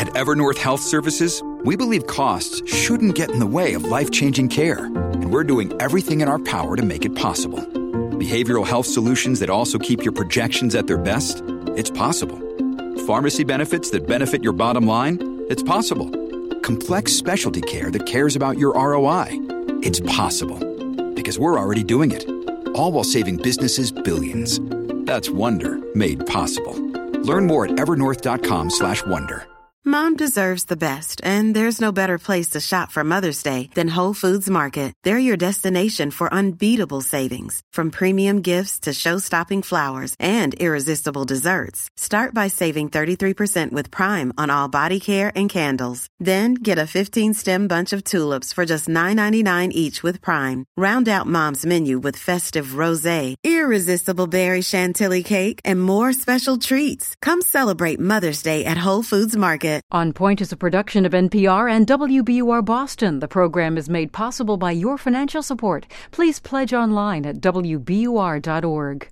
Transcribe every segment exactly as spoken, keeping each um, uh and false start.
At Evernorth Health Services, we believe costs shouldn't get in the way of life-changing care, and we're doing everything in our power to make it possible. Behavioral health solutions that also keep your projections at their best? It's possible. Pharmacy benefits that benefit your bottom line? It's possible. Complex specialty care that cares about your R O I? It's possible. Because we're already doing it. All while saving businesses billions. That's Wonder made possible. Learn more at evernorth.com slash wonder. Mom deserves the best, and there's no better place to shop for Mother's Day than Whole Foods Market. They're your destination for unbeatable savings, from premium gifts to show-stopping flowers and irresistible desserts. Start by saving thirty-three percent with Prime on all body care and candles. Then get a fifteen-stem bunch of tulips for just nine ninety-nine each with Prime. Round out Mom's menu with festive rosé, irresistible berry chantilly cake, and more special treats. Come celebrate Mother's Day at Whole Foods Market. On Point is a production of N P R and W B U R Boston. The program is made possible by your financial support. Please pledge online at W B U R dot org.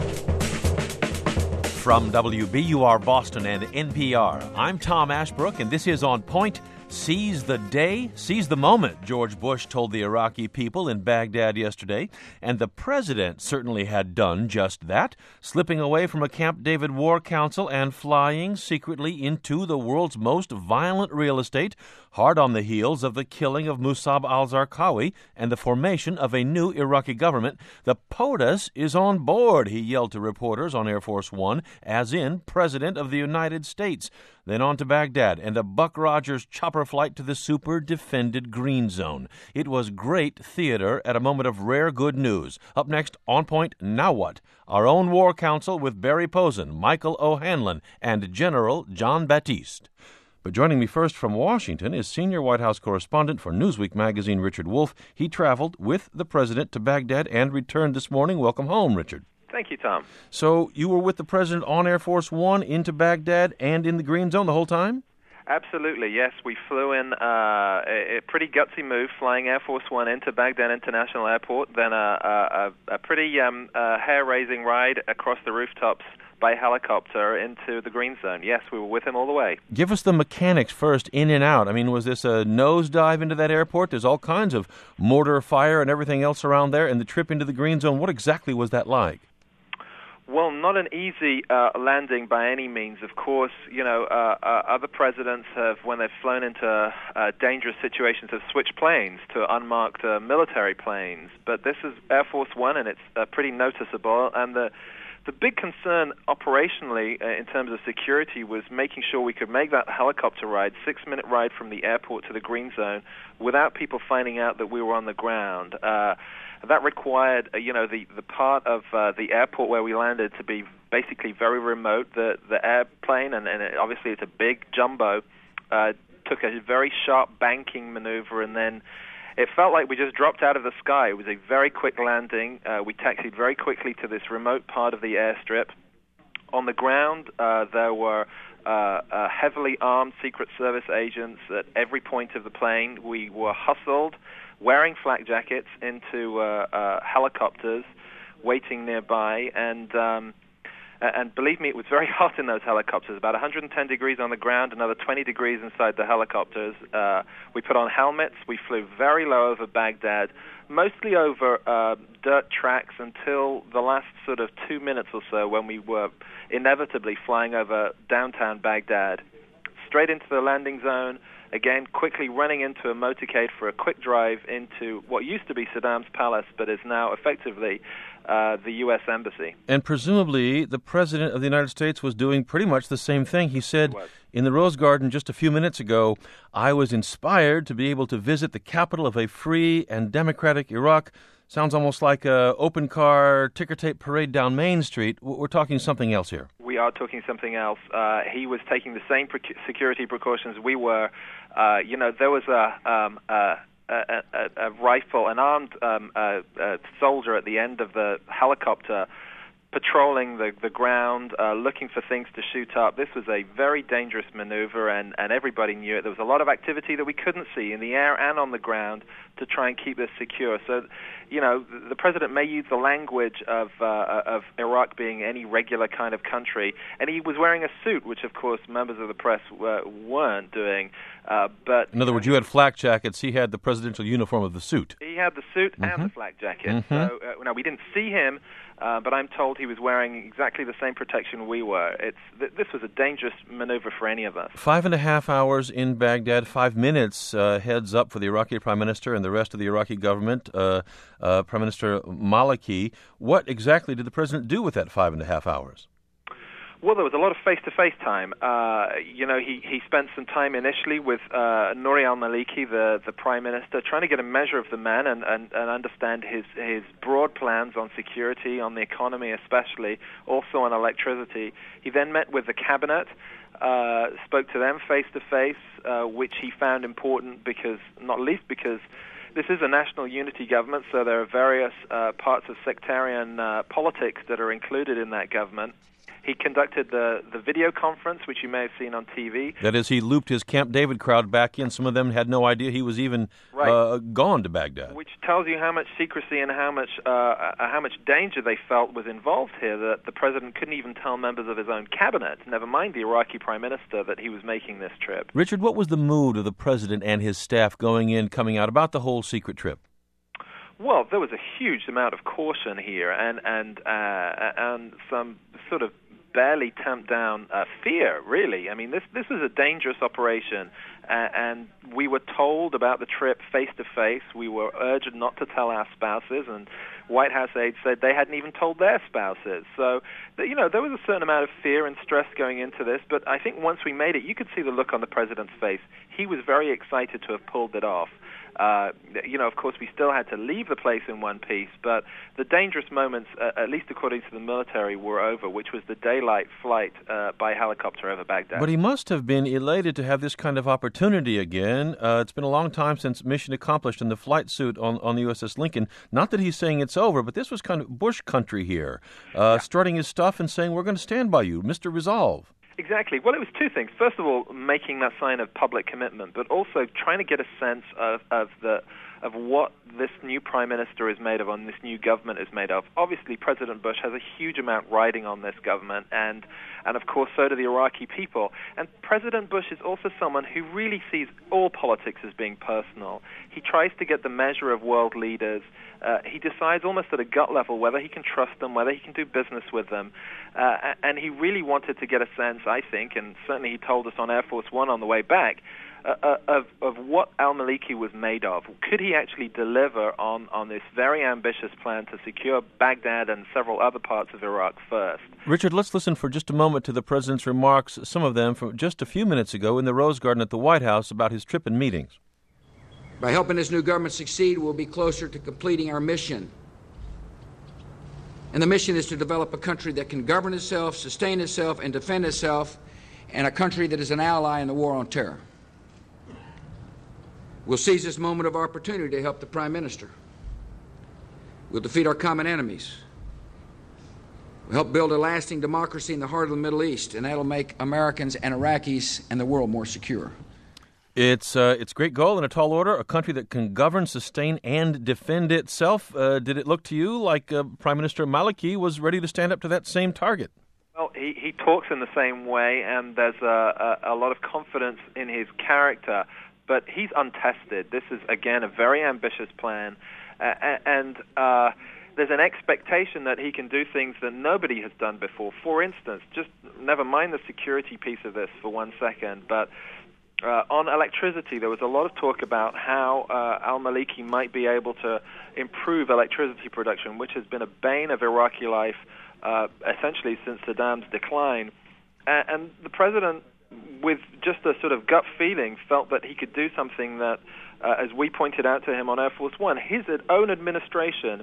From W B U R Boston and N P R, I'm Tom Ashbrook, and this is On Point. Seize the day, seize the moment, George Bush told the Iraqi people in Baghdad yesterday, and the president certainly had done just that, slipping away from a Camp David War Council and flying secretly into the world's most violent real estate, hard on the heels of the killing of Musab al-Zarqawi and the formation of a new Iraqi government. The POTUS is on board, he yelled to reporters on Air Force One, as in President of the United States. Then on to Baghdad and a Buck Rogers chopper flight to the super-defended Green Zone. It was great theater at a moment of rare good news. Up next, On Point, Now What? Our own War Council with Barry Posen, Michael O'Hanlon, and General John Baptiste. But joining me first from Washington is senior White House correspondent for Newsweek magazine, Richard Wolff. He traveled with the president to Baghdad and returned this morning. Welcome home, Richard. Thank you, Tom. So you were with the president on Air Force One into Baghdad and in the Green Zone the whole time? Absolutely, yes. We flew in uh, a, a pretty gutsy move, flying Air Force One into Baghdad International Airport, then a, a, a pretty um, uh, hair-raising ride across the rooftops by helicopter into the Green Zone. Yes, we were with him all the way. Give us the mechanics first, in and out. I mean, was this a nosedive into that airport? There's all kinds of mortar fire and everything else around there, and the trip into the Green Zone, what exactly was that like? Well, not an easy uh, landing by any means. Of course, you know, uh, uh, other presidents have, when they've flown into uh, dangerous situations, have switched planes to unmarked uh, military planes. But this is Air Force One, and it's uh, pretty noticeable. And the the big concern operationally, uh, in terms of security, was making sure we could make that helicopter ride, six-minute ride from the airport to the Green Zone, without people finding out that we were on the ground. Uh, That required, uh, you know, the, the part of uh, the airport where we landed to be basically very remote. The the airplane, and, and it, obviously it's a big jumbo, uh, took a very sharp banking maneuver, and then it felt like we just dropped out of the sky. It was a very quick landing. Uh, we taxied very quickly to this remote part of the airstrip. On the ground, uh, there were uh, uh, heavily armed Secret Service agents at every point of the plane. We were hustled, wearing flak jackets, into uh, uh, helicopters waiting nearby, and um, and believe me, it was very hot in those helicopters, about one hundred ten degrees on the ground, another twenty degrees inside the helicopters. Uh, we put on helmets, we flew very low over Baghdad, mostly over uh, dirt tracks until the last sort of two minutes or so when we were inevitably flying over downtown Baghdad, straight into the landing zone. Again, quickly running into a motorcade for a quick drive into what used to be Saddam's palace, but is now effectively uh, the U S Embassy. And presumably, the President of the United States was doing pretty much the same thing. He said in the Rose Garden just a few minutes ago, I was inspired to be able to visit the capital of a free and democratic Iraq. Sounds almost like a open car ticker tape parade down Main Street. We're talking something else here. We are talking something else. Uh, he was taking the same pre- security precautions we were. Uh, you know, there was a, um, a, a, a, a rifle, an armed um, uh, uh, soldier at the end of the helicopter patrolling the, the ground, uh, looking for things to shoot up. This was a very dangerous maneuver, and, and everybody knew it. There was a lot of activity that we couldn't see in the air and on the ground to try and keep this secure. So, you know, the president may use the language of uh, of Iraq being any regular kind of country, and he was wearing a suit, which, of course, members of the press were, weren't doing. Uh, but in other words, you had flak jackets. He had the presidential uniform of the suit. He had the suit mm-hmm. and the flak jacket. Mm-hmm. So, uh, now we didn't see him, uh, but I'm told he was wearing exactly the same protection we were. It's th- this was a dangerous maneuver for any of us. Five and a half hours in Baghdad, five minutes uh, heads up for the Iraqi prime minister and the rest of the Iraqi government. Uh, uh, Prime Minister Maliki, what exactly did the president do with that five and a half hours? Well, there was a lot of face-to-face time. Uh, you know, he, he spent some time initially with uh, Nouri al-Maliki, the, the prime minister, trying to get a measure of the man and, and, and understand his, his broad plans on security, on the economy especially, also on electricity. He then met with the cabinet, uh, spoke to them face-to-face, uh, which he found important because, not least because this is a national unity government, so there are various uh, parts of sectarian uh, politics that are included in that government. He conducted the, the video conference, which you may have seen on T V. That is, he looped his Camp David crowd back in. Some of them had no idea he was even right. uh, gone to Baghdad. Which tells you how much secrecy and how much uh, how much danger they felt was involved here, that the president couldn't even tell members of his own cabinet, never mind the Iraqi prime minister, that he was making this trip. Richard, what was the mood of the president and his staff going in, coming out, about the whole secret trip? Well, there was a huge amount of caution here and, and, uh, and some sort of barely tamped down uh, fear, really. I mean, this this was a dangerous operation, uh, and we were told about the trip face-to-face. We were urged not to tell our spouses, and White House aides said they hadn't even told their spouses. So, you know, there was a certain amount of fear and stress going into this, but I think once we made it, you could see the look on the president's face. He was very excited to have pulled it off. Uh, you know, of course, we still had to leave the place in one piece, but the dangerous moments, uh, at least according to the military, were over, which was the daylight flight uh, by helicopter over Baghdad. But he must have been elated to have this kind of opportunity again. Uh, it's been a long time since mission accomplished in the flight suit on, on the U S S Lincoln. Not that he's saying it's over, but this was kind of Bush country here, uh, yeah. strutting his stuff and saying, we're going to stand by you, Mister Resolve. Exactly. Well, it was two things. First of all, making that sign of public commitment, but also trying to get a sense of, of the of what this new prime minister is made of, and this new government is made of. Obviously, President Bush has a huge amount riding on this government, and and of course, so do the Iraqi people. And President Bush is also someone who really sees all politics as being personal. He tries to get the measure of world leaders. Uh, he decides almost at a gut level whether he can trust them, whether he can do business with them. Uh, and he really wanted to get a sense, I think, and certainly he told us on Air Force One on the way back, uh, of, of what al-Maliki was made of. Could he actually deliver on, on this very ambitious plan to secure Baghdad and several other parts of Iraq first? Richard, let's listen for just a moment to the president's remarks, some of them from just a few minutes ago in the Rose Garden at the White House about his trip and meetings. By helping this new government succeed, we'll be closer to completing our mission. And the mission is to develop a country that can govern itself, sustain itself, and defend itself, and a country that is an ally in the war on terror. We'll seize this moment of opportunity to help the Prime Minister. We'll defeat our common enemies. We'll help build a lasting democracy in the heart of the Middle East, and that'll make Americans and Iraqis and the world more secure. It's uh, it's a great goal in a tall order, a country that can govern, sustain, and defend itself. Uh, did it look to you like uh, Prime Minister Maliki was ready to stand up to that same target? Well, he, he talks in the same way, and there's a, a, a lot of confidence in his character, but he's untested. This is, again, a very ambitious plan, uh, and uh, there's an expectation that he can do things that nobody has done before. For instance, just never mind the security piece of this for one second, but Uh, on electricity, there was a lot of talk about how uh, al-Maliki might be able to improve electricity production, which has been a bane of Iraqi life uh, essentially since Saddam's decline. And, and the president, with just a sort of gut feeling, felt that he could do something that, uh, as we pointed out to him on Air Force One, his own administration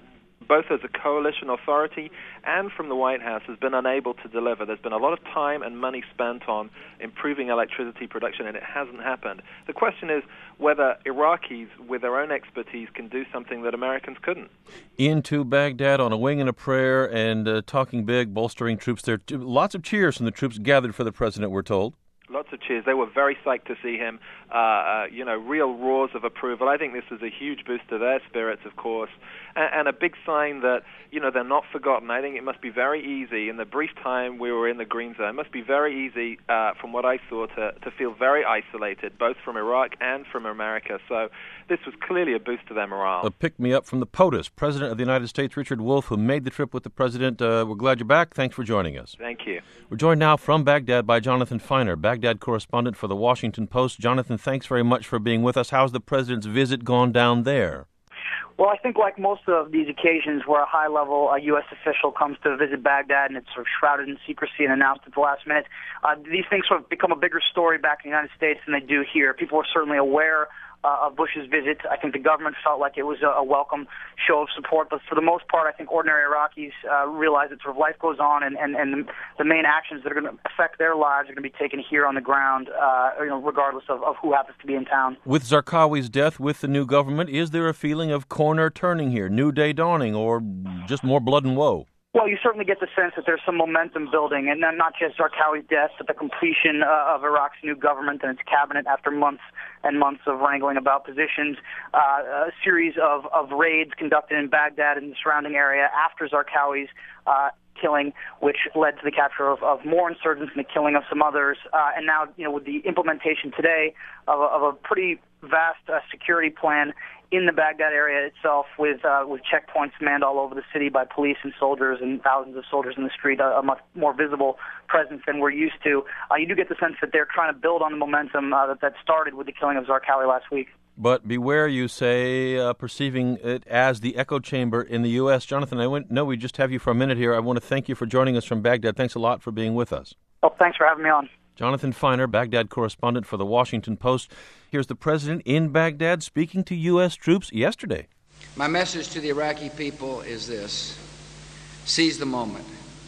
both as a coalition authority and from the White House, has been unable to deliver. There's been a lot of time and money spent on improving electricity production, and it hasn't happened. The question is whether Iraqis, with their own expertise, can do something that Americans couldn't. Into Baghdad on a wing and a prayer and uh, talking big, bolstering troops there. Lots of cheers from the troops gathered for the president, we're told. Lots of cheers. They were very psyched to see him. Uh, uh, you know, real roars of approval. I think this was a huge boost to their spirits, of course, and, and a big sign that, you know, they're not forgotten. I think it must be very easy, in the brief time we were in the green zone, it must be very easy, uh, from what I saw, to, to feel very isolated, both from Iraq and from America. So this was clearly a boost to their morale. A pick-me-up from the POTUS, President of the United States, Richard Wolff, who made the trip with the president. Uh, we're glad you're back. Thanks for joining us. Thank you. We're joined now from Baghdad by Jonathan Feiner, Baghdad correspondent for the Washington Post. Jonathan, thanks very much for being with us. How's the president's visit gone down there? Well, I think like most of these occasions where a high-level uh, U S official comes to visit Baghdad and it's sort of shrouded in secrecy and announced at the last minute, uh, these things sort of become a bigger story back in the United States than they do here. People are certainly aware Uh, of Bush's visit. I think the government felt like it was a, a welcome show of support, but for the most part, I think ordinary Iraqis uh, realize that sort of life goes on, and, and, and the main actions that are going to affect their lives are going to be taken here on the ground, uh, you know, regardless of, of who happens to be in town. With Zarqawi's death, with the new government, is there a feeling of corner turning here, new day dawning, or just more blood and woe? Well, you certainly get the sense that there's some momentum building, and not just Zarqawi's death, but the completion uh, of Iraq's new government and its cabinet after months and months of wrangling about positions, uh, a series of, of raids conducted in Baghdad and the surrounding area after Zarqawi's uh, killing, which led to the capture of, of more insurgents and the killing of some others, uh, and now, you know, with the implementation today of a, of a pretty vast uh, security plan in the Baghdad area itself, with uh, with checkpoints manned all over the city by police and soldiers and thousands of soldiers in the street, a, a much more visible presence than we're used to. Uh, you do get the sense that they're trying to build on the momentum uh, that, that started with the killing of Zarqawi last week. But beware, you say, uh, perceiving it as the echo chamber in the U S. Jonathan, I know we just have you for a minute here. I want to thank you for joining us from Baghdad. Thanks a lot for being with us. Oh, thanks for having me on. Jonathan Feiner, Baghdad correspondent for the Washington Post. Here's the president in Baghdad speaking to U S troops yesterday. My message to the Iraqi people is this: seize the moment.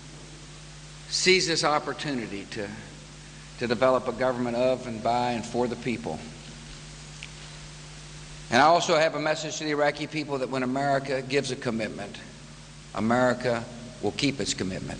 Seize this opportunity to, to develop a government of and by and for the people. And I also have a message to the Iraqi people that when America gives a commitment, America will keep its commitment.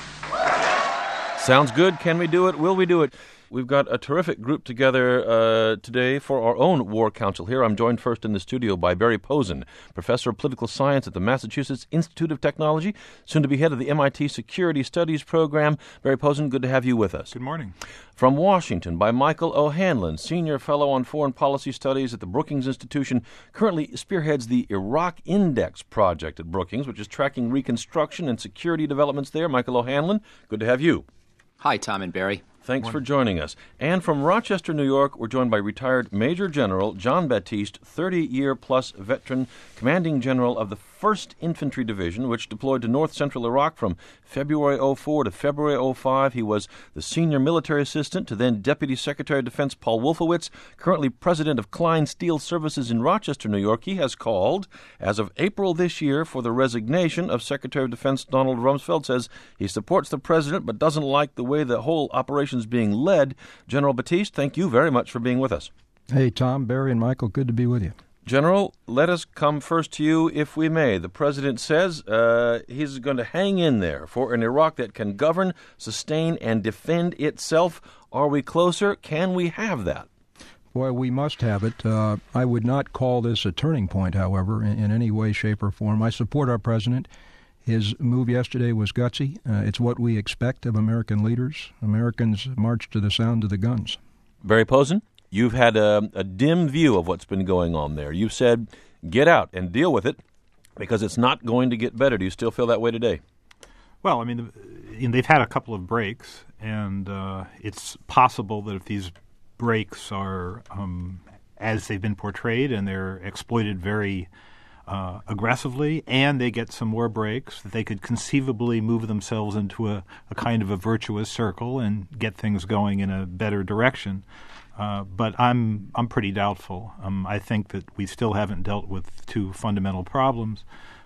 Sounds good. Can we do it? Will we do it? We've got a terrific group together uh, today for our own War Council here. I'm joined first in the studio by Barry Posen, Professor of Political Science at the Massachusetts Institute of Technology, soon to be head of the M I T Security Studies Program. Barry Posen, good to have you with us. Good morning. From Washington, by Michael O'Hanlon, Senior Fellow on Foreign Policy Studies at the Brookings Institution, currently spearheads the Iraq Index Project at Brookings, which is tracking reconstruction and security developments there. Michael O'Hanlon, good to have you. Hi, Tom and Barry. Thanks for joining us. And from Rochester, New York, we're joined by retired Major General John Baptiste, thirty-year-plus veteran, commanding general of the first Infantry Division, which deployed to north-central Iraq from February oh four to February oh five. He was the senior military assistant to then Deputy Secretary of Defense Paul Wolfowitz, currently president of Klein Steel Services in Rochester, New York. He has called, as of April this year, for the resignation of Secretary of Defense Donald Rumsfeld. Says he supports the president but doesn't like the way the whole operation is being led. General Baptiste, thank you very much for being with us. Hey, Tom, Barry, and Michael, good to be with you. General, let us come first to you, if we may. The president says uh, he's going to hang in there for an Iraq that can govern, sustain, and defend itself. Are we closer? Can we have that? Boy, we must have it. Uh, I would not call this a turning point, however, in, in any way, shape, or form. I support our president. His move yesterday was gutsy. Uh, it's what we expect of American leaders. Americans march to the sound of the guns. Barry Posen, you've had a, a dim view of what's been going on there. You've said, get out and deal with it because it's not going to get better. Do you still feel that way today? Well, I mean, they've had a couple of breaks, and uh, it's possible that if these breaks are um, as they've been portrayed and they're exploited very Uh, aggressively, and they get some more breaks, that they could conceivably move themselves into a, a kind of a virtuous circle and get things going in a better direction. Uh, but I'm I'm pretty doubtful. Um, I think that we still haven't dealt with two fundamental problems.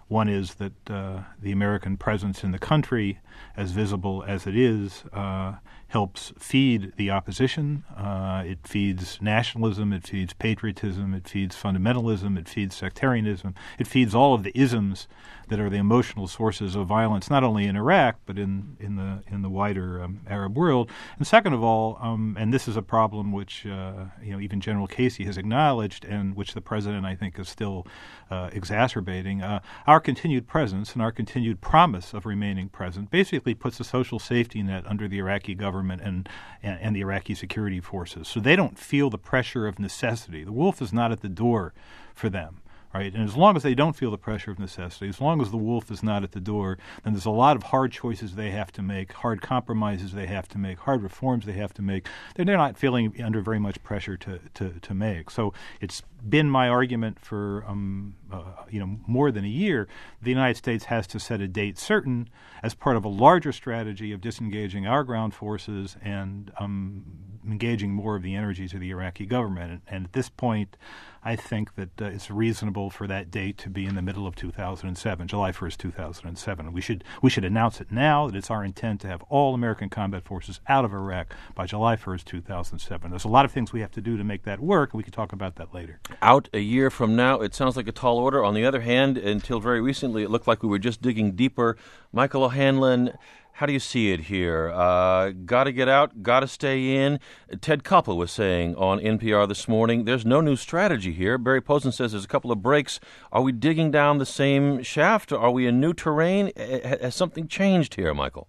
One is that uh, the American presence in the country, as visible as it is, uh, helps feed the opposition. Uh, it feeds nationalism, it feeds patriotism, it feeds fundamentalism, it feeds sectarianism, it feeds all of the isms that are the emotional sources of violence, not only in Iraq but in, in the in the wider um, Arab world. And second of all, um, and this is a problem which uh, you know even General Casey has acknowledged, and which the president I think is still uh, exacerbating. Uh, our continued presence and our continued promise of remaining present basically puts a social safety net under the Iraqi government and, and and the Iraqi security forces, so they don't feel the pressure of necessity. The wolf is not at the door for them. Right? And as long as they don't feel the pressure of necessity, as long as the wolf is not at the door, then there's a lot of hard choices they have to make, hard compromises they have to make, hard reforms they have to make. They're, they're not feeling under very much pressure to, to, to make. So it's been my argument for um, uh, you know more than a year. The United States has to set a date certain as part of a larger strategy of disengaging our ground forces and um, engaging more of the energies of the Iraqi government. And, and at this point, I think that uh, it's reasonable for that date to be in the middle of two thousand seven, July first, two thousand seven. We should we should announce it now that it's our intent to have all American combat forces out of Iraq by July first, two thousand seven. There's a lot of things we have to do to make that work, and we can talk about that later. Out a year from now, it sounds like a tall order. On the other hand, until very recently, it looked like we were just digging deeper. Michael O'Hanlon, how do you see it here? Uh, got to get out, got to stay in. Ted Koppel was saying on N P R this morning, there's no new strategy here. Barry Posen says there's a couple of breaks. Are we digging down the same shaft? Are we in new terrain? Has something changed here, Michael?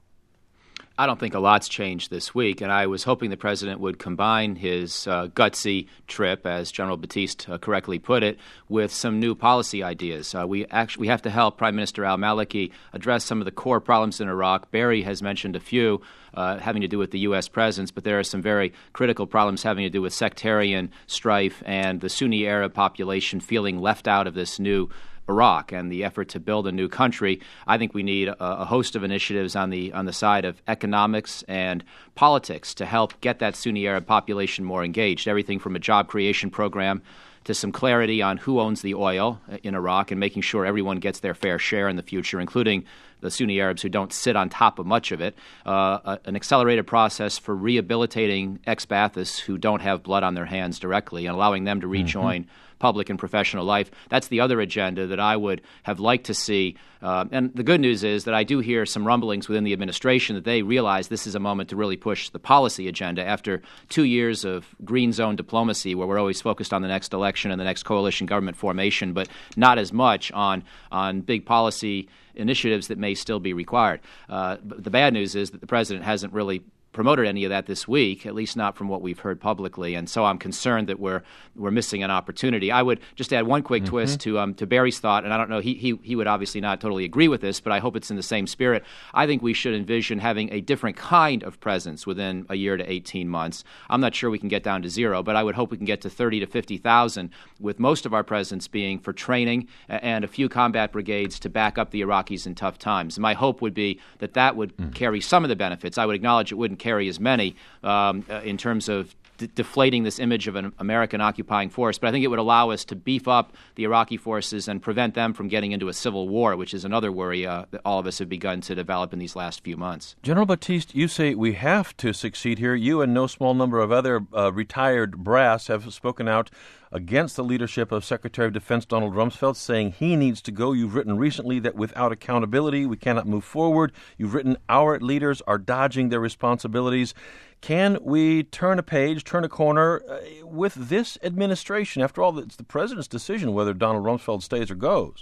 I don't think a lot's changed this week, and I was hoping the president would combine his uh, gutsy trip, as General Batiste uh, correctly put it, with some new policy ideas. Uh, we actually we have to help Prime Minister al-Maliki address some of the core problems in Iraq. Barry has mentioned a few uh, having to do with the U S presence, but there are some very critical problems having to do with sectarian strife and the Sunni Arab population feeling left out of this new Iraq and the effort to build a new country. I think we need a, a host of initiatives on the on the side of economics and politics to help get that Sunni Arab population more engaged. Everything from a job creation program to some clarity on who owns the oil in Iraq and making sure everyone gets their fair share in the future, including the Sunni Arabs who don't sit on top of much of it, uh, an accelerated process for rehabilitating ex-Baathists who don't have blood on their hands directly and allowing them to rejoin mm-hmm. public and professional life. That's the other agenda that I would have liked to see. Uh, and the good news is that I do hear some rumblings within the administration that they realize this is a moment to really push the policy agenda after two years of green zone diplomacy where we're always focused on the next election and the next coalition government formation, but not as much on, on big policy initiatives that may still be required. Uh, but the bad news is that the president hasn't really promoted any of that this week, at least not from what we've heard publicly, and so I'm concerned that we're we're missing an opportunity. I would just add one quick mm-hmm. twist to um, to Barry's thought, and I don't know, he, he he would obviously not totally agree with this, but I hope it's in the same spirit. I think we should envision having a different kind of presence within a year to eighteen months. I'm not sure we can get down to zero, but I would hope we can get to thirty to fifty thousand, with most of our presence being for training and a few combat brigades to back up the Iraqis in tough times. My hope would be that that would mm. carry some of the benefits. I would acknowledge it wouldn't carry as many um, uh, in terms of d- deflating this image of an American occupying force, but I think it would allow us to beef up the Iraqi forces and prevent them from getting into a civil war, which is another worry uh, that all of us have begun to develop in these last few months. General Batiste, you say we have to succeed here. You and no small number of other uh, retired brass have spoken out against the leadership of Secretary of Defense Donald Rumsfeld, saying he needs to go. You've written recently that without accountability, we cannot move forward. You've written our leaders are dodging their responsibilities. Can we turn a page, turn a corner uh, with this administration? After all, it's the president's decision whether Donald Rumsfeld stays or goes.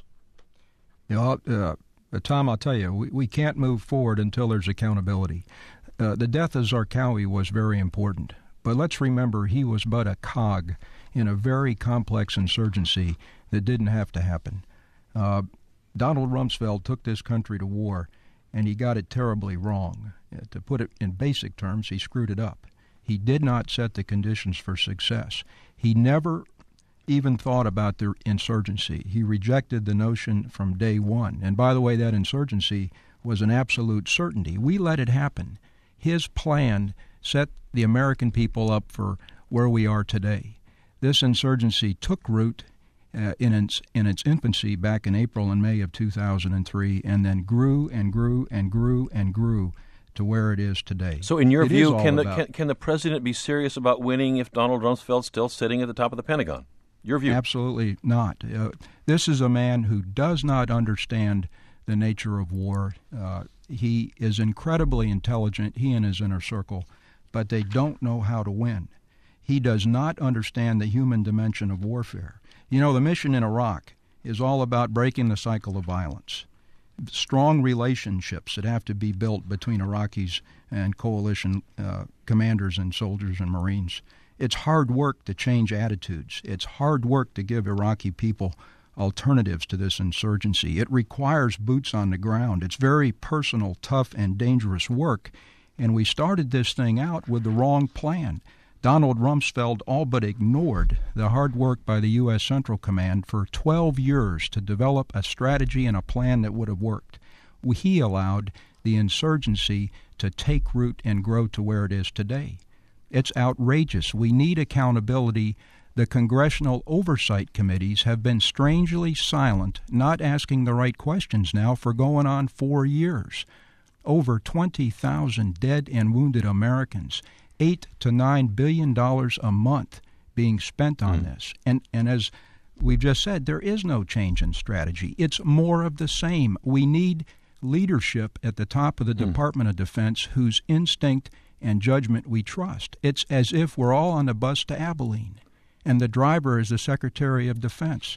You know, uh, Tom, I'll tell you, we, we can't move forward until there's accountability. Uh, the death of Zarqawi was very important, but let's remember he was but a cog in a very complex insurgency that didn't have to happen. Uh, Donald Rumsfeld took this country to war, and he got it terribly wrong. Uh, to put it in basic terms, he screwed it up. He did not set the conditions for success. He never even thought about the insurgency. He rejected the notion from day one. And by the way, that insurgency was an absolute certainty. We let it happen. His plan set the American people up for where we are today. This insurgency took root, uh, in its in its infancy back in April and May of two thousand three, and then grew and grew and grew and grew to where it is today. So in your it view, can the, about, can, can the president be serious about winning if Donald Rumsfeld's still sitting at the top of the Pentagon? Your view? Absolutely not. Uh, this is a man who does not understand the nature of war. Uh, he is incredibly intelligent, he and his inner circle, but they don't know how to win. He does not understand the human dimension of warfare. You know, the mission in Iraq is all about breaking the cycle of violence. Strong relationships that have to be built between Iraqis and coalition uh, commanders and soldiers and Marines. It's hard work to change attitudes. It's hard work to give Iraqi people alternatives to this insurgency. It requires boots on the ground. It's very personal, tough, and dangerous work. And we started this thing out with the wrong plan. Donald Rumsfeld all but ignored the hard work by the U S. Central Command for twelve years to develop a strategy and a plan that would have worked. He allowed the insurgency to take root and grow to where it is today. It's outrageous. We need accountability. The congressional oversight committees have been strangely silent, not asking the right questions now for going on four years. Over twenty thousand dead and wounded Americans, eight to nine billion dollars a month being spent on mm. this. And and as we've just said, there is no change in strategy. It's more of the same. We need leadership at the top of the mm. Department of Defense whose instinct and judgment we trust. It's as if we're all on the bus to Abilene, and the driver is the Secretary of Defense.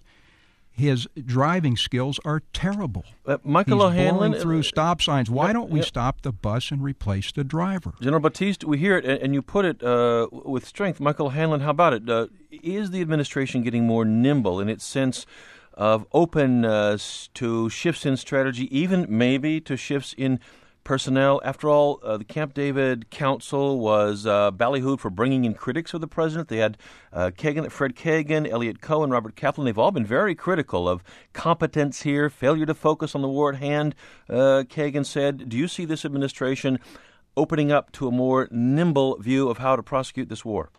His driving skills are terrible. Uh, Michael He's O'Hanlon blowing through stop signs. Why don't we yeah. stop the bus and replace the driver? General Batiste, we hear it, and you put it uh, with strength. Michael O'Hanlon, how about it? Uh, is the administration getting more nimble in its sense of open uh, to shifts in strategy, even maybe to shifts in personnel? After all, uh, the Camp David Council was uh, ballyhooed for bringing in critics of the president. They had uh, Kagan, Fred Kagan, Elliot Cohen, Robert Kaplan. They've all been very critical of competence here, failure to focus on the war at hand. Uh, Kagan said, do you see this administration opening up to a more nimble view of how to prosecute this war?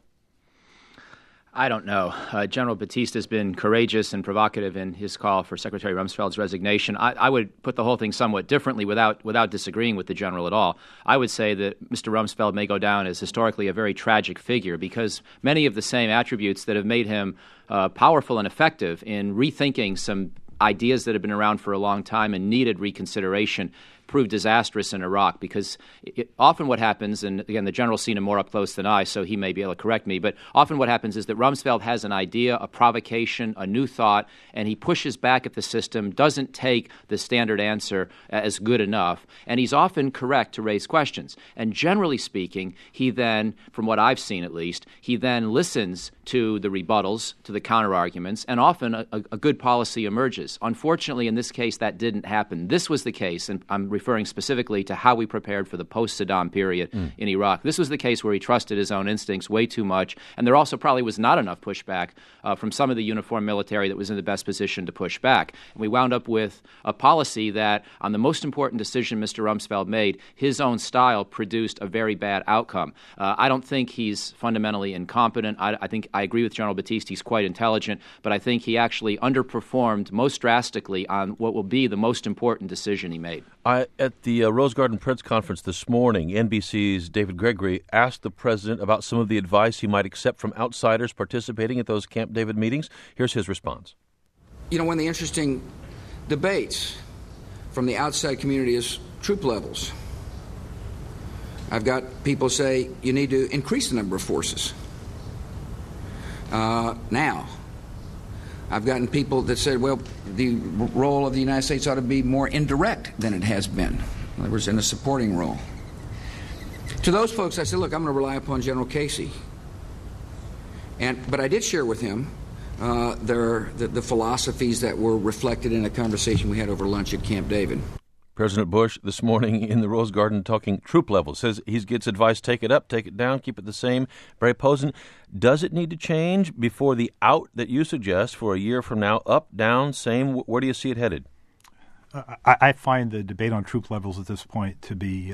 I don't know. Uh, General Batiste has been courageous and provocative in his call for Secretary Rumsfeld's resignation. I, I would put the whole thing somewhat differently without without disagreeing with the general at all. I would say that Mister Rumsfeld may go down as historically a very tragic figure because many of the same attributes that have made him uh, powerful and effective in rethinking some ideas that have been around for a long time and needed reconsideration proved disastrous in Iraq because it, often what happens, and again, the general's seen him more up close than I, so he may be able to correct me, but often what happens is that Rumsfeld has an idea, a provocation, a new thought, and he pushes back at the system, doesn't take the standard answer as good enough, and he's often correct to raise questions. And generally speaking, he then, from what I've seen at least, he then listens to the rebuttals, to the counter-arguments, and often a, a good policy emerges. Unfortunately, in this case, that didn't happen. This was the case, and I'm referring specifically to how we prepared for the post-Saddam period mm. in Iraq. This was the case where he trusted his own instincts way too much, and there also probably was not enough pushback uh, from some of the uniformed military that was in the best position to push back. And we wound up with a policy that, on the most important decision Mister Rumsfeld made, his own style produced a very bad outcome. Uh, I don't think he's fundamentally incompetent. I, I think I agree with General Batiste. He's quite intelligent, but I think he actually underperformed most drastically on what will be the most important decision he made. I, at the uh, Rose Garden Press Conference this morning, N B C's David Gregory asked the president about some of the advice he might accept from outsiders participating at those Camp David meetings. Here's his response. You know, one of the interesting debates from the outside community is troop levels. I've got people say you need to increase the number of forces. Uh, now, I've gotten people that said, well, the role of the United States ought to be more indirect than it has been. In other words, in a supporting role. To those folks, I said, look, I'm going to rely upon General Casey. And, but I did share with him uh, their, the, the philosophies that were reflected in a conversation we had over lunch at Camp David. President Bush this morning in the Rose Garden talking troop levels. Says he gets advice, take it up, take it down, keep it the same. Barry Posen, does it need to change before the out that you suggest for a year from now? Up, down, same? Where do you see it headed? Uh, I, I find the debate on troop levels at this point to be um,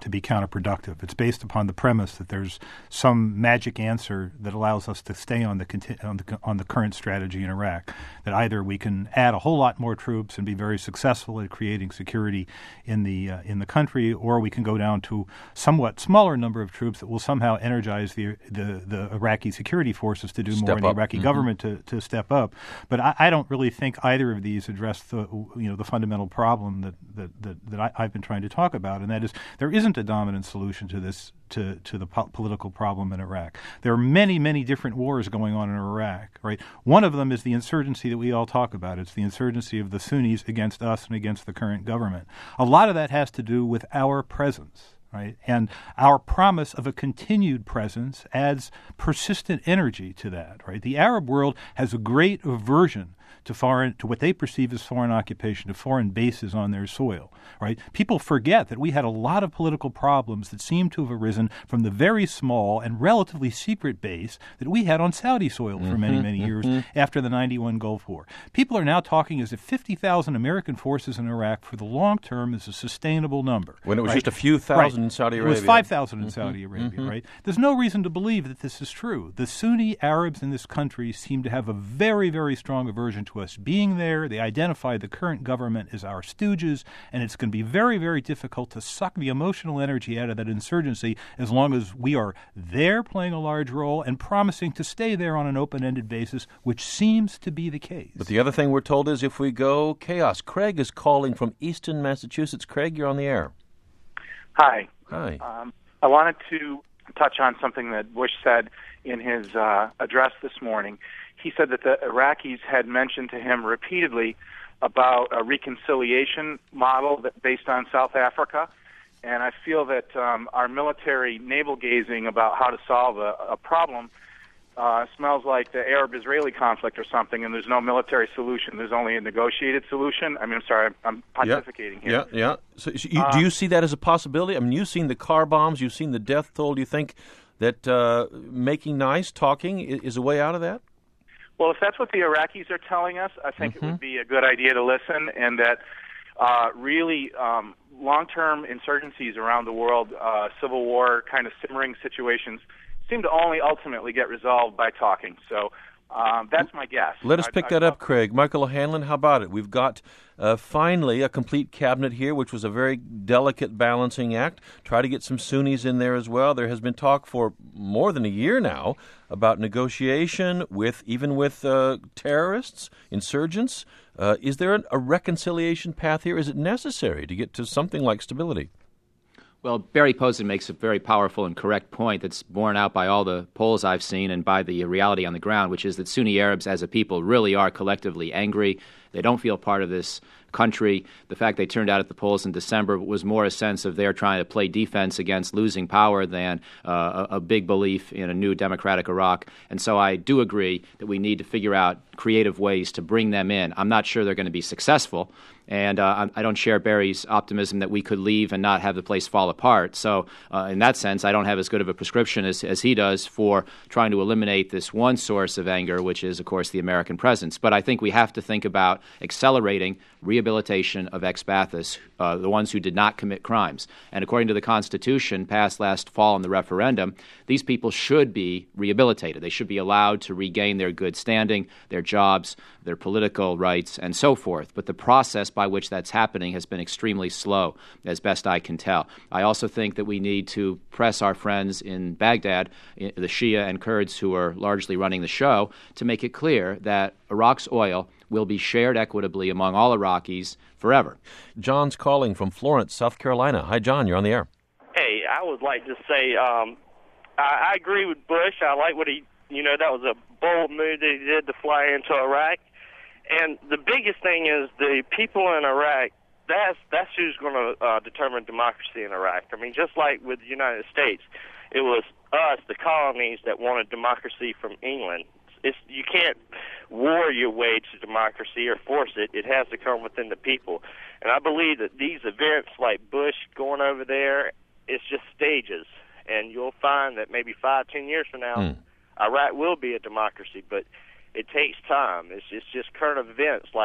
to be counterproductive. It's based upon the premise that there's some magic answer that allows us to stay on the conti- on the on the current strategy in Iraq. That either we can add a whole lot more troops and be very successful at creating security in the uh, in the country, or we can go down to somewhat smaller number of troops that will somehow energize the the, the Iraqi security forces to do step more, and the up. Iraqi mm-hmm. government to, to step up. But I, I don't really think either of these address the you know the fundamental problem that that that, that I, I've been trying to talk about, and that is there isn't a dominant solution to this to to the po- political problem in Iraq. There are many many different wars going on in Iraq. Right, one of them is the insurgency that we all talk about. It's the insurgency of the Sunnis against us and against the current government. A lot of that has to do with our presence. Right? And our promise of a continued presence adds persistent energy to that. Right? The Arab world has a great aversion to foreign, to what they perceive as foreign occupation, to foreign bases on their soil. Right? People forget that we had a lot of political problems that seem to have arisen from the very small and relatively secret base that we had on Saudi soil for mm-hmm, many, many years mm-hmm. after the ninety-one Gulf War. People are now talking as if fifty thousand American forces in Iraq for the long term is a sustainable number. When it was right? just a few thousand right. in Saudi Arabia. It was five thousand in mm-hmm, Saudi Arabia, mm-hmm. right? There's no reason to believe that this is true. The Sunni Arabs in this country seem to have a very, very strong aversion to us being there. They identify the current government as our stooges, and it's going to be very, very difficult to suck the emotional energy out of that insurgency as long as we are there playing a large role and promising to stay there on an open-ended basis, which seems to be the case. But the other thing we're told is if we go, chaos. Craig is calling from Easton, Massachusetts. Craig, you're on the air. Hi. Hi. Um, I wanted to touch on something that Bush said in his uh, address this morning. He said that the Iraqis had mentioned to him repeatedly about a reconciliation model that based on South Africa, and I feel that um, our military navel-gazing about how to solve a, a problem uh, smells like the Arab-Israeli conflict or something, and there's no military solution. There's only a negotiated solution. I mean, I'm sorry, I'm, I'm pontificating yeah, here. Yeah, yeah. So, so you, uh, do you see that as a possibility? I mean, you've seen the car bombs, you've seen the death toll. Do you think that uh, making nice, talking, is a way out of that? Well, if that's what the Iraqis are telling us, I think mm-hmm. it would be a good idea to listen, and that uh, really um, long-term insurgencies around the world, uh, civil war kind of simmering situations, seem to only ultimately get resolved by talking. So um, that's my guess. Let us pick I, that I, up, Craig. Michael O'Hanlon, how about it? We've got uh, finally a complete cabinet here, which was a very delicate balancing act. Try to get some Sunnis in there as well. There has been talk for more than a year now about negotiation with even with uh, terrorists, insurgents. Uh, is there an, a reconciliation path here? Is it necessary to get to something like stability? Well, Barry Posen makes a very powerful and correct point that's borne out by all the polls I've seen and by the reality on the ground, which is that Sunni Arabs as a people really are collectively angry. They don't feel part of this country. The fact they turned out at the polls in December was more a sense of they're trying to play defense against losing power than uh, a, a big belief in a new democratic Iraq. And so I do agree that we need to figure out creative ways to bring them in. I'm not sure they're going to be successful. And uh, I don't share Barry's optimism that we could leave and not have the place fall apart. So uh, in that sense, I don't have as good of a prescription as, as he does for trying to eliminate this one source of anger, which is, of course, the American presence. But I think we have to think about accelerating rehabilitation of ex-Ba'athis, uh, the ones who did not commit crimes. And according to the Constitution passed last fall in the referendum, these people should be rehabilitated. They should be allowed to regain their good standing, their jobs, their political rights, and so forth. But the process by which that's happening has been extremely slow, as best I can tell. I also think that we need to press our friends in Baghdad, the Shia and Kurds who are largely running the show, to make it clear that Iraq's oil will be shared equitably among all Iraqis forever. John's calling from Florence, South Carolina. Hi, John. You're on the air. Hey, I would like to say um, I, I agree with Bush. I like what he, you know, that was a bold move that he did to fly into Iraq. And the biggest thing is the people in Iraq, that's that's who's going to uh, determine democracy in Iraq. I mean, just like with the United States, it was us, the colonies, that wanted democracy from England. It's, you can't war your way to democracy or force it. It has to come within the people. And I believe that these events like Bush going over there, it's just stages. And you'll find that maybe five, ten years from now, mm. Iraq will be a democracy. But it takes time. It's, it's just current events like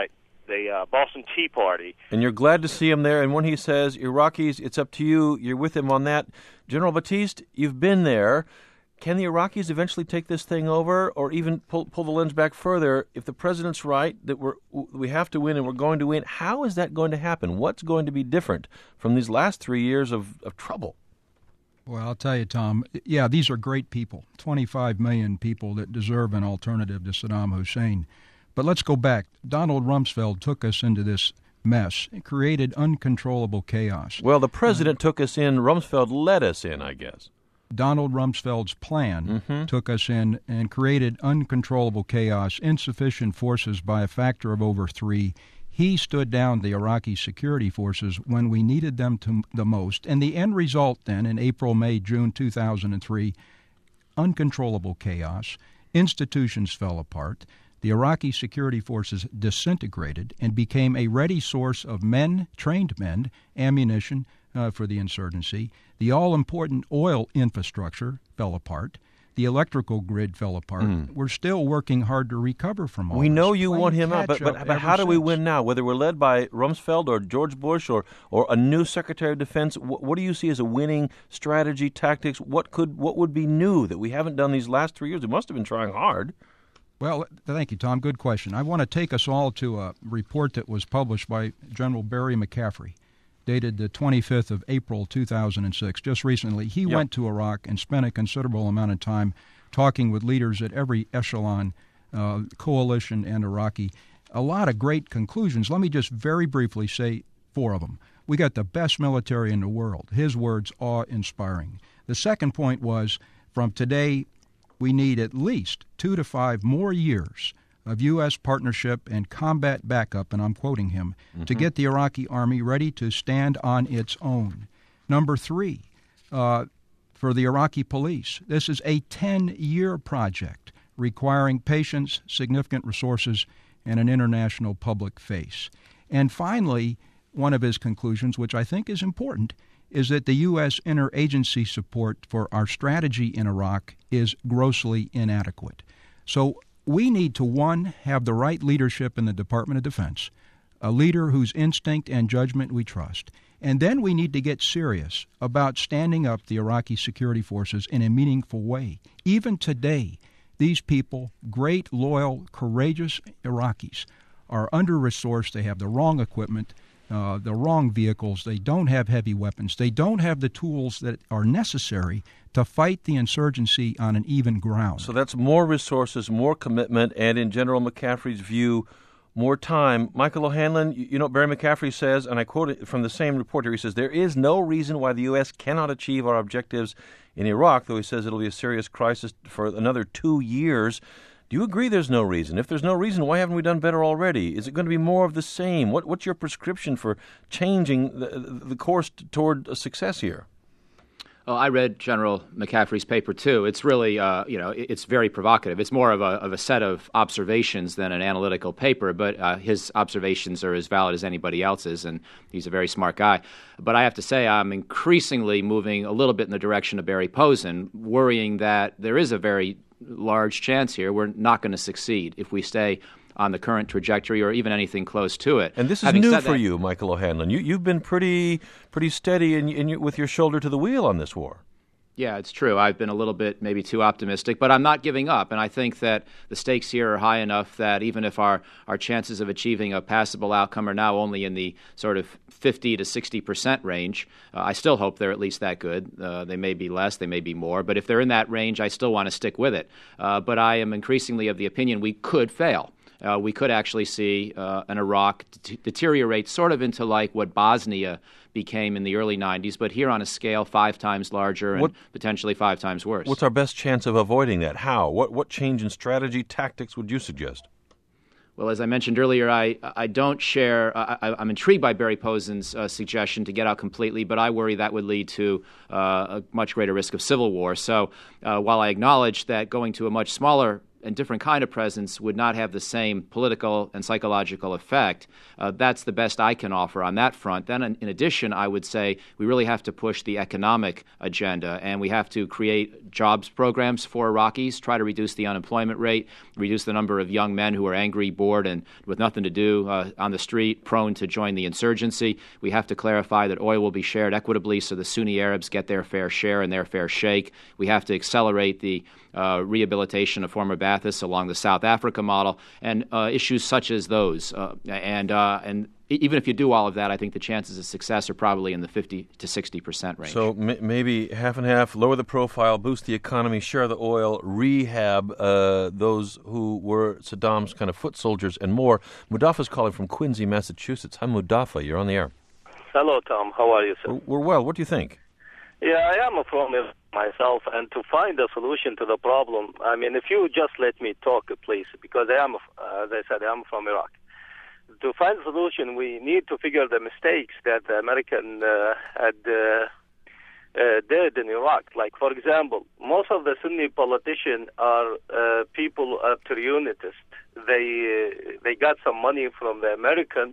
the uh, Boston Tea Party. And you're glad to see him there. And when he says, Iraqis, it's up to you, you're with him on that. General Batiste, you've been there. Can the Iraqis eventually take this thing over, or even pull, pull the lens back further? If the president's right, that we're, we have to win and we're going to win, how is that going to happen? What's going to be different from these last three years of, of trouble? Well, I'll tell you, Tom, yeah, these are great people, twenty-five million people that deserve an alternative to Saddam Hussein. But let's go back. Donald Rumsfeld took us into this mess. It created uncontrollable chaos. Well, the president uh, took us in. Rumsfeld led us in, I guess. Donald Rumsfeld's plan mm-hmm. took us in and created uncontrollable chaos, insufficient forces by a factor of over three. He stood down the Iraqi security forces when we needed them to the most. And the end result then, in April, May, June two thousand three, uncontrollable chaos. Institutions fell apart. The Iraqi security forces disintegrated and became a ready source of men, trained men, ammunition uh, for the insurgency. The all-important oil infrastructure fell apart. The electrical grid fell apart. Mm. We're still working hard to recover from all We this. know you Playing want him out, but, but, but how do since. we win now? Whether we're led by Rumsfeld or George Bush or, or a new Secretary of Defense, what, what do you see as a winning strategy, tactics? What could what would be new that we haven't done these last three years? We must have been trying hard. Well, thank you, Tom. Good question. I want to take us all to a report that was published by General Barry McCaffrey, dated the twenty-fifth of April, two thousand six, just recently. He yep. went to Iraq and spent a considerable amount of time talking with leaders at every echelon, uh, coalition and Iraqi. A lot of great conclusions. Let me just very briefly say four of them. We got the best military in the world. His words, awe-inspiring. The second point was, from today, we need at least two to five more years of U S partnership and combat backup, and I'm quoting him, mm-hmm. to get the Iraqi army ready to stand on its own. Number three, uh, for the Iraqi police, this is a ten-year project requiring patience, significant resources, and an international public face. And finally, one of his conclusions, which I think is important, is that the U S interagency support for our strategy in Iraq is grossly inadequate. So we need to, one, have the right leadership in the Department of Defense, a leader whose instinct and judgment we trust. And then we need to get serious about standing up the Iraqi security forces in a meaningful way. Even today, these people, great, loyal, courageous Iraqis, are under-resourced. They have the wrong equipment, uh, the wrong vehicles. They don't have heavy weapons. They don't have the tools that are necessary to fight the insurgency on an even ground. So that's more resources, more commitment, and in General McCaffrey's view, more time. Michael O'Hanlon, you, you know, Barry McCaffrey says, and I quote it from the same report here, he says, there is no reason why the U S cannot achieve our objectives in Iraq, though he says it'll be a serious crisis for another two years. Do you agree there's no reason? If there's no reason, why haven't we done better already? Is it going to be more of the same? What, what's your prescription for changing the, the course toward success here? Well, I read General McCaffrey's paper, too. It's really, uh, you know, it's very provocative. It's more of a, of a set of observations than an analytical paper, but uh, his observations are as valid as anybody else's, and he's a very smart guy. But I have to say I'm increasingly moving a little bit in the direction of Barry Posen, worrying that there is a very large chance here we're not going to succeed if we stay on the current trajectory or even anything close to it. And this is Having new said for that, you, Michael O'Hanlon. You, you've been pretty pretty steady in, in your, with your shoulder to the wheel on this war. Yeah, it's true. I've been a little bit maybe too optimistic, but I'm not giving up. And I think that the stakes here are high enough that even if our, our chances of achieving a passable outcome are now only in the sort of fifty to sixty percent range, uh, I still hope they're at least that good. Uh, they may be less, they may be more. But if they're in that range, I still want to stick with it. Uh, but I am increasingly of the opinion we could fail. Uh, we could actually see uh, an Iraq d- deteriorate sort of into like what Bosnia became in the early nineties, but here on a scale five times larger and what, potentially five times worse. What's our best chance of avoiding that? How? What what change in strategy, tactics would you suggest? Well, as I mentioned earlier, I, I don't share, I, I'm intrigued by Barry Posen's uh, suggestion to get out completely, but I worry that would lead to uh, a much greater risk of civil war. So uh, while I acknowledge that going to a much smaller and different kind of presence would not have the same political and psychological effect. Uh, that's the best I can offer on that front. Then, in, in addition, I would say we really have to push the economic agenda, and we have to create jobs programs for Iraqis, try to reduce the unemployment rate, reduce the number of young men who are angry, bored, and with nothing to do uh, on the street, prone to join the insurgency. We have to clarify that oil will be shared equitably so the Sunni Arabs get their fair share and their fair shake. We have to accelerate the uh, rehabilitation of former Baathists along the South Africa model, and uh, issues such as those. Uh, and uh, and even if you do all of that, I think the chances of success are probably in the fifty to sixty percent range. So m- maybe half and half, lower the profile, boost the economy, share the oil, rehab uh, those who were Saddam's kind of foot soldiers, and more. Mudafa's calling from Quincy, Massachusetts. Hi, Mudafa. You're on the air. Hello, Tom. How are you, sir? We're, we're well. What do you think? Yeah, I am from Iraq myself, and to find a solution to the problem, I mean, if you just let me talk, please, because I am, uh, as I said, I am from Iraq. To find a solution, we need to figure the mistakes that the American uh, had uh, uh, did in Iraq. Like, for example, most of the Sunni politicians are uh, people after unitists. They uh, they got some money from the American,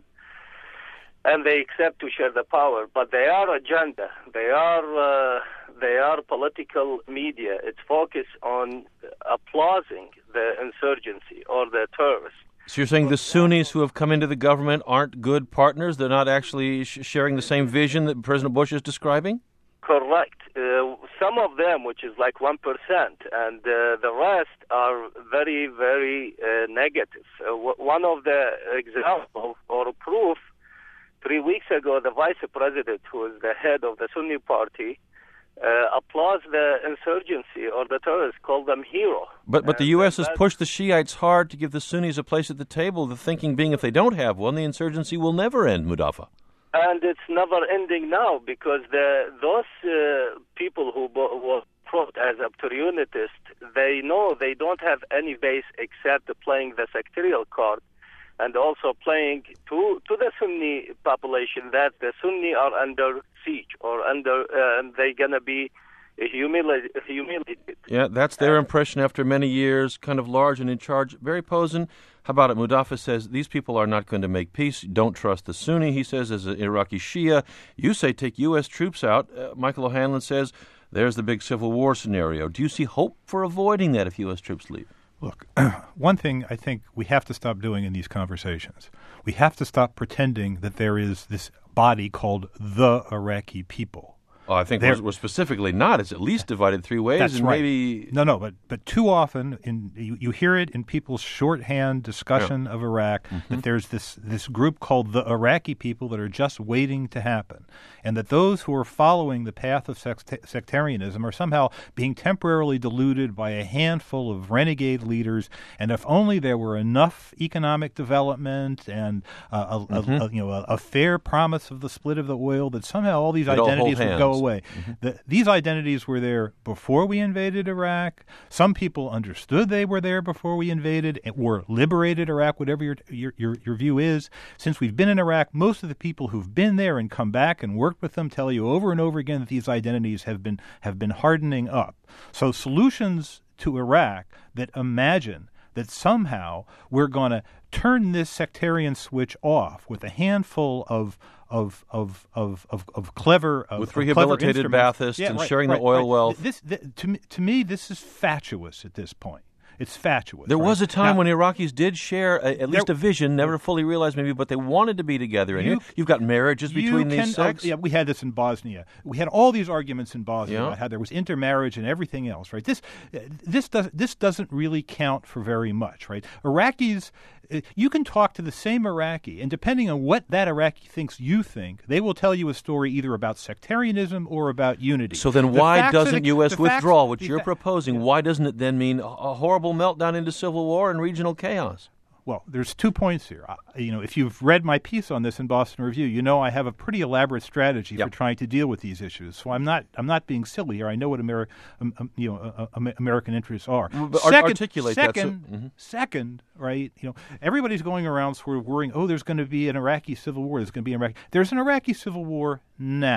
and they accept to share the power, but they are agenda. They are uh, they are political media. It's focused on applauding the insurgency or the terrorists. So you're saying the Sunnis who have come into the government aren't good partners? They're not actually sh- sharing the same vision that President Bush is describing? Correct. Uh, some of them, which is like one percent, and uh, the rest are very, very uh, negative. Uh, w- one of the examples or proof, three weeks ago, the vice president, who is the head of the Sunni party, uh, applauds the insurgency or the terrorists, call them hero. But but the And, U S uh, has pushed the Shiites hard to give the Sunnis a place at the table, the thinking being if they don't have one, the insurgency will never end, Mudafa. And it's never ending now because the those uh, people who bo- were proved as opportunists, they know they don't have any base except playing the sectarial card, and also playing to to the Sunni population that the Sunni are under siege or under, uh, and they're going to be humili- humiliated. Yeah, that's their impression after many years, kind of large and in charge. Barry Posen, how about it? Mudafa says these people are not going to make peace. Don't trust the Sunni, he says, as an Iraqi Shia. You say take U S troops out. Uh, Michael O'Hanlon says there's the big civil war scenario. Do you see hope for avoiding that if U S troops leave? Look, one thing I think we have to stop doing in these conversations, we have to stop pretending that there is this body called the Iraqi people. Oh, I think we're, we're specifically not. It's at least divided three ways. That's and right. Maybe no, no, but but too often in you, you hear it in people's shorthand discussion yeah. of Iraq mm-hmm. that there's this this group called the Iraqi people that are just waiting to happen, and that those who are following the path of sect- sectarianism are somehow being temporarily deluded by a handful of renegade leaders. And if only there were enough economic development and uh, a, mm-hmm. a, a, you know a, a fair promise of the split of the oil, that somehow all these It'd identities all would go away. Mm-hmm. The, these identities were there before we invaded Iraq. Some people understood they were there before we invaded or liberated Iraq, whatever your, your your your view is. Since we've been in Iraq, most of the people who've been there and come back and worked with them tell you over and over again that these identities have been have been hardening up. So solutions to Iraq that imagine that somehow we're going to turn this sectarian switch off with a handful of Of of of of, of clever of, with of rehabilitated clever Baathists yeah, and right, sharing right, the oil right. wealth. This, this to me, to me, this is fatuous at this point. It's fatuous. There right? was a time now, when Iraqis did share a, at least there, a vision, never fully realized maybe, but they wanted to be together. And you, you, you've got marriages between can, these sects. Uh, yeah, we had this in Bosnia. We had all these arguments in Bosnia yeah. about how there was intermarriage and everything else. Right? This this does this doesn't really count for very much. Right? Iraqis. You can talk to the same Iraqi, and depending on what that Iraqi thinks you think, they will tell you a story either about sectarianism or about unity. So then the why doesn't the, U S the withdrawal, facts, which the you're fa- proposing, yeah. why doesn't it then mean a horrible meltdown into civil war and regional chaos? Well, there's two points here. Uh, you know, if you've read my piece on this in Boston Review, you know I have a pretty elaborate strategy yep. for trying to deal with these issues. So I'm not I'm not being silly here. I know what Ameri- um, um, you know uh, uh, American interests are. But second, articulate second, that. So, mm-hmm. second, right? You know, everybody's going around sort of worrying. Oh, there's going to be an Iraqi civil war. There's going to be an Iraqi. There's an Iraqi civil war now.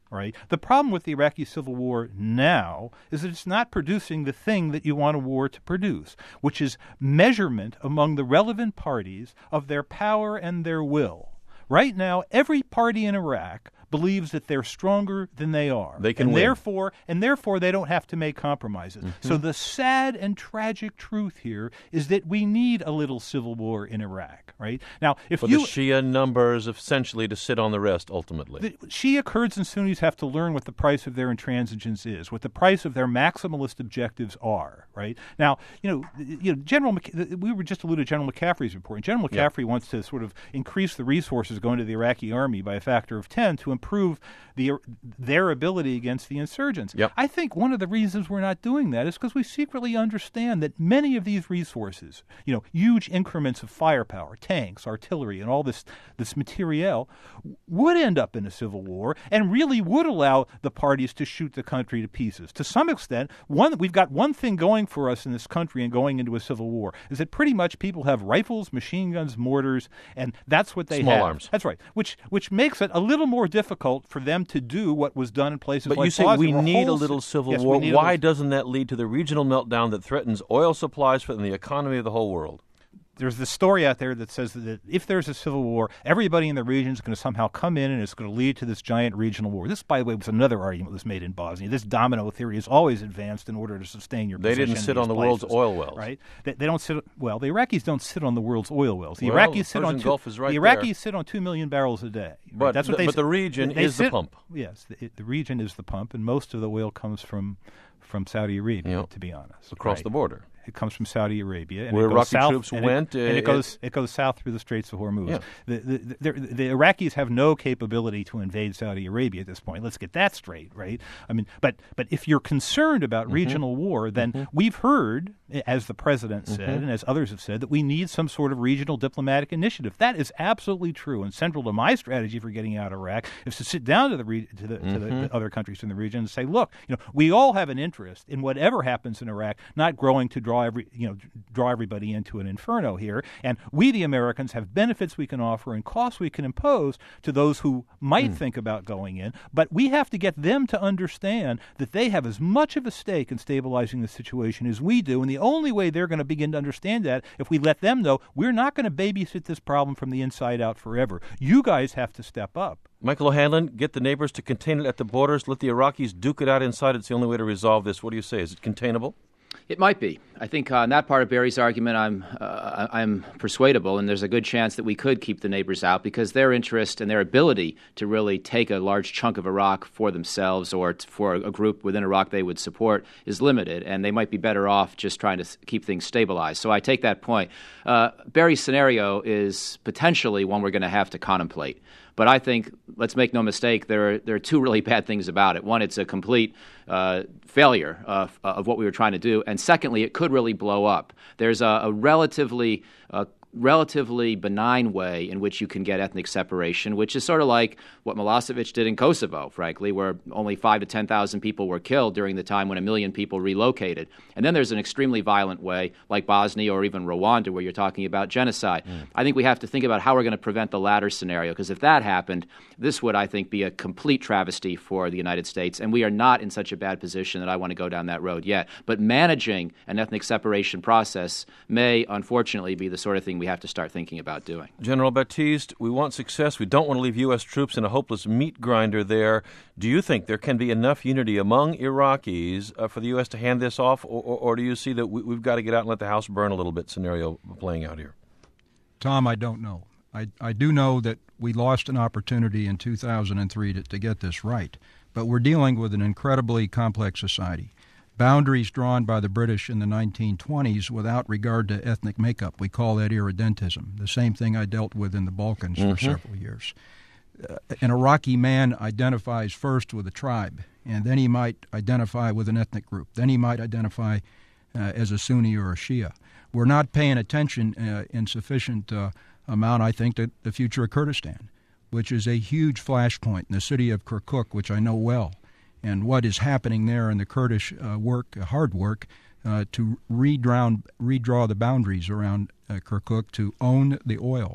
Right? The problem with the Iraqi civil war now is that it's not producing the thing that you want a war to produce, which is measurement among the relevant parties of their power and their will. Right now, every party in Iraq believes that they're stronger than they are. They can and win. Therefore, and therefore, they don't have to make compromises. Mm-hmm. So the sad and tragic truth here is that we need a little civil war in Iraq. Right now, if For you the Shia numbers essentially to sit on the rest, ultimately, the Shia Kurds and Sunnis have to learn what the price of their intransigence is, what the price of their maximalist objectives are. Right now, you know, you know, General Mc- we were just alluded to General McCaffrey's report. And General McCaffrey yeah. wants to sort of increase the resources going to the Iraqi army by a factor of ten to improve the their ability against the insurgents. Yep. I think one of the reasons we're not doing that is because we secretly understand that many of these resources, you know, huge increments of firepower, tanks, artillery, and all this this materiel, would end up in a civil war and really would allow the parties to shoot the country to pieces. To some extent, one we've got one thing going for us in this country and going into a civil war is that pretty much people have rifles, machine guns, mortars, and that's what they Small have. arms. That's right. Which which makes it a little more difficult for them to do what was done in places but like you say Bosnia, we where need a whole little ci- civil yes, we war. need a Why little- doesn't that lead to the regional meltdown that threatens oil supplies for the economy of the whole world? There's this story out there that says that if there's a civil war, everybody in the region is going to somehow come in and it's going to lead to this giant regional war. This, by the way, was another argument that was made in Bosnia. This domino theory is always advanced in order to sustain your They position didn't in sit these on the places, world's oil wells. Right? They, they don't sit. Well, the Iraqis don't sit on the world's oil wells. The Well, Iraqis sit on Persian two, Gulf is right the there. Iraqis sit on two million barrels a day. Right? But That's what the- they but sit- the region they is the sit- pump. Yes, the, the region is the pump, and most of the oil comes from from Saudi Arabia. Yep. To be honest, Across right? the border. It comes from Saudi Arabia, and Where it goes Iraqi south, troops and went, It, uh, and it it- goes it goes south through the Straits of Hormuz. Yeah. The, the, the, the Iraqis have no capability to invade Saudi Arabia at this point. Let's get that straight, right? I mean, but but if you're concerned about Mm-hmm. regional war, then mm-hmm. we've heard, as the president said, Mm-hmm. and as others have said, that we need some sort of regional diplomatic initiative. That is absolutely true, and central to my strategy for getting out of Iraq is to sit down to the re- to, the, Mm-hmm. to the, the other countries in the region and say, look, you know, we all have an interest in whatever happens in Iraq, not growing to draw every you know draw everybody into an inferno here. And we, the Americans, have benefits we can offer and costs we can impose to those who might Mm. think about going in. But we have to get them to understand that they have as much of a stake in stabilizing the situation as we do. And the only way they're going to begin to understand that, if we let them know, we're not going to babysit this problem from the inside out forever. You guys have to step up. Michael O'Hanlon, get the neighbors to contain it at the borders. Let the Iraqis duke it out inside. It's the only way to resolve this. What do you say? Is it containable? It might be. I think uh, on that part of Barry's argument, I'm uh, I'm persuadable, and there's a good chance that we could keep the neighbors out because their interest and their ability to really take a large chunk of Iraq for themselves or t- for a group within Iraq they would support is limited, and they might be better off just trying to s- keep things stabilized. So I take that point. Uh, Barry's scenario is potentially one we're going to have to contemplate. But I think, let's make no mistake, there are, there are two really bad things about it. One, it's a complete uh, failure of, of what we were trying to do. And secondly, it could really blow up. There's a, a relatively uh, relatively benign way in which you can get ethnic separation, which is sort of like what Milosevic did in Kosovo, frankly, where only five to ten thousand people were killed during the time when a million people relocated. And then there's an extremely violent way, like Bosnia or even Rwanda, where you're talking about genocide. Mm. I think we have to think about how we're going to prevent the latter scenario, because if that happened, this would, I think, be a complete travesty for the United States. And we are not in such a bad position that I want to go down that road yet. But managing an ethnic separation process may, unfortunately, be the sort of thing we have to start thinking about doing. General Batiste, we want success. We don't want to leave U S troops in a hopeless meat grinder there. Do you think there can be enough unity among Iraqis uh, for the U S to hand this off, or, or, or do you see that we, we've got to get out and let the house burn a little bit scenario playing out here? Tom, I don't know. I, I do know that we lost an opportunity in two thousand three to, to get this right, but we're dealing with an incredibly complex society. Boundaries drawn by the British in the nineteen twenties without regard to ethnic makeup. We call that irredentism, the same thing I dealt with in the Balkans mm-hmm. for several years. Uh, an Iraqi man identifies first with a tribe, and then he might identify with an ethnic group. Then he might identify uh, as a Sunni or a Shia. We're not paying attention uh, in sufficient uh, amount, I think, to the future of Kurdistan, which is a huge flashpoint in the city of Kirkuk, which I know well. And what is happening there in the Kurdish uh, work, uh, hard work, uh, to redraw, redraw the boundaries around uh, Kirkuk to own the oil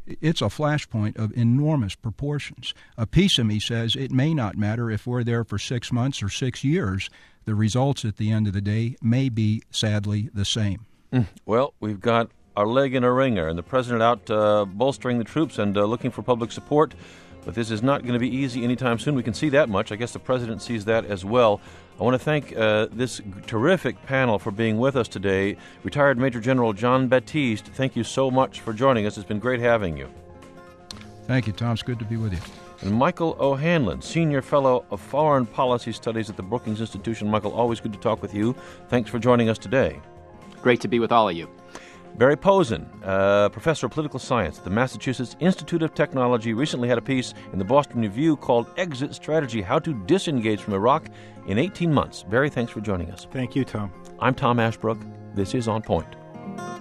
it's a flashpoint of enormous proportions. A piece of me says it may not matter if we're there for six months or six years. The results at the end of the day may be, sadly, the same. Mm. Well, we've got our leg in a ringer, and the president out uh, bolstering the troops and uh, looking for public support. But this is not going to be easy anytime soon. We can see that much. I guess the president sees that as well. I want to thank uh, this terrific panel for being with us today. Retired Major General Jon Batiste, thank you so much for joining us. It's been great having you. Thank you, Tom. It's good to be with you. And Michael O'Hanlon, Senior Fellow of Foreign Policy Studies at the Brookings Institution. Michael, always good to talk with you. Thanks for joining us today. Great to be with all of you. Barry Posen, uh, Professor of Political Science at the Massachusetts Institute of Technology, recently had a piece in the Boston Review called Exit Strategy, How to Disengage from Iraq in eighteen months. Barry, thanks for joining us. Thank you, Tom. I'm Tom Ashbrook. This is On Point.